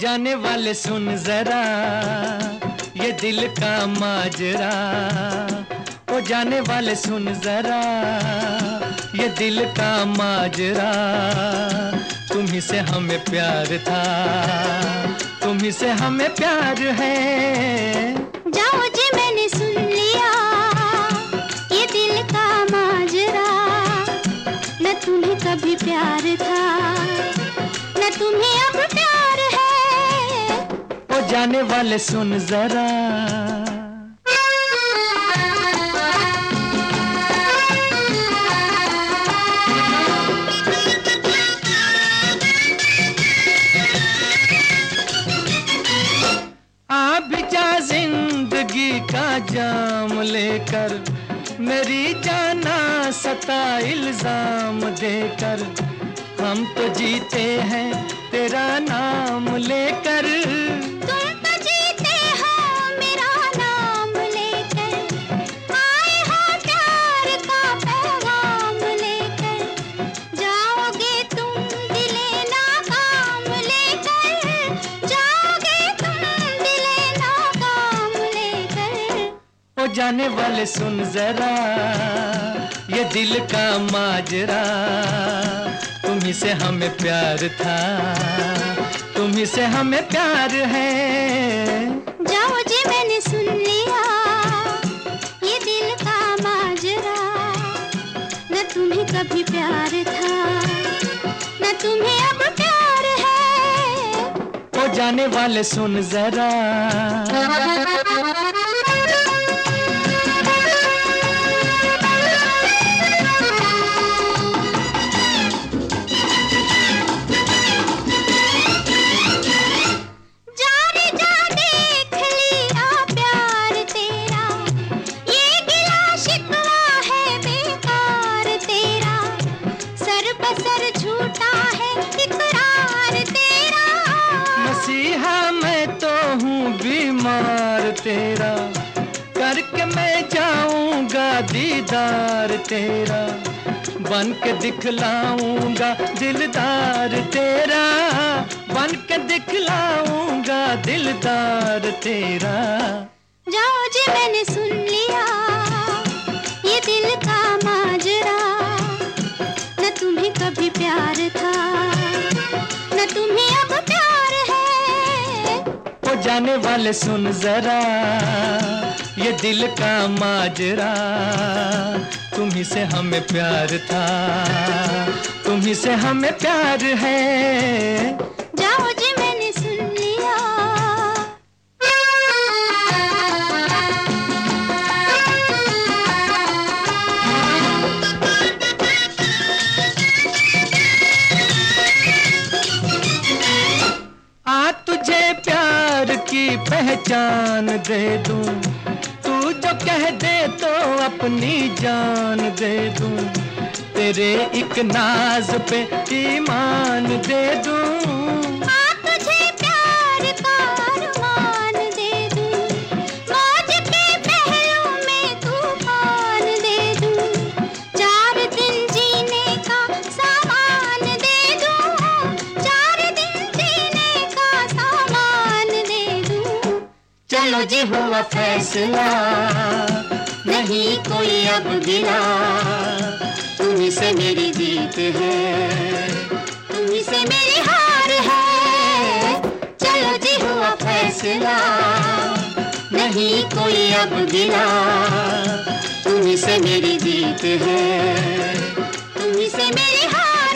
जाने वाले सुन जरा ये दिल का माजरा, ओ जाने वाले सुन जरा ये दिल का माजरा। तुम्ही से हमें प्यार था, तुम्ही से हमें प्यार है। जाओ जी मैंने सुन लिया ये दिल का माजरा, न तुम्हें कभी प्यार था न तुम्हें अब प्यार है। ओ जाने वाले सुन जरा। आ भी जा जिंदगी का जाम लेकर, मेरी जाना सता इल्जाम देकर। हम तो जीते हैं तेरा नाम लेकर, तुम तो जीते हो मेरा नाम लेकर। आए हो प्यार का पैगाम लेकर, जाओगे तुम दिले नाकाम लेकर। जाओगे तुम दिले नाकाम लेकर। ओ जाने वाले सुन जरा ये दिल का माजरा। तुम्ही से हमें प्यार था, तुम्ही से हमें प्यार है। जाओ जी मैंने सुन लिया ये दिल का माजरा, न तुम्हें कभी प्यार था न तुम्हें अब प्यार है। ओ जाने वाले सुन जरा। बीमार तेरा करके मैं जाऊंगा दीदार तेरा, बन के दिखलाऊंगा दिलदार तेरा। बन के दिखलाऊंगा दिलदार तेरा। जाओ जी मैंने सुन लिया ये दिल का माजरा, न तुम्हें कभी प्यार था न तुम्हें अब प्यार है। ओ जाने वाले सुन जरा ये दिल का माजरा। तुम्ही से हमें प्यार था, तुम्ही से हमें प्यार है। जाओ जी मैंने सुन लिया। आ तुझे प्यार की पहचान दे दूं, तू जो कह दे तो अपनी जान दे दूं। तेरे एक नाज पे ईमान दे दूं। तुझे प्यार का अरमान दे दूं, मौज के पहलू में तूफान दे दूं। 4 दिन जीने का सामान दे दूं, 4 दिन जीने का सामान दे दूं। चलो जी हुआ फैसला, नहीं कोई अब गिला। तुम्ही से मेरी जीत है, तुम्ही से मेरी हार है। चलो जी हुआ फैसला, नहीं कोई अब गिला। तुम्ही से मेरी जीत है, तुम्ही से मेरी हार